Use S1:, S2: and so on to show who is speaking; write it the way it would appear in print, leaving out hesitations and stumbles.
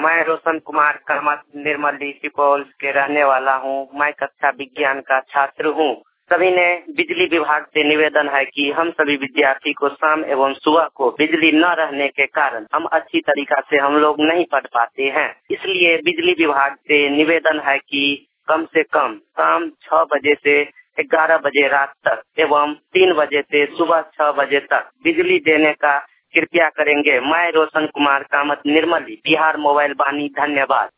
S1: मैं रोशन कुमार कामत निर्मली सुपौल के रहने वाला हूँ। मैं कक्षा विज्ञान का छात्र हूँ। सभी ने बिजली विभाग से निवेदन है कि हम सभी विद्यार्थी को शाम एवं सुबह को बिजली न रहने के कारण हम अच्छी तरीका से हम लोग नहीं पढ़ पाते हैं। इसलिए बिजली विभाग से निवेदन है कि कम से कम शाम 6 बजे से 11 बजे रात तक एवं 3 बजे से सुबह 6 बजे तक बिजली देने का कृपया करेंगे। मैं रोशन कुमार कामत निर्मली बिहार मोबाइल वाणी। धन्यवाद।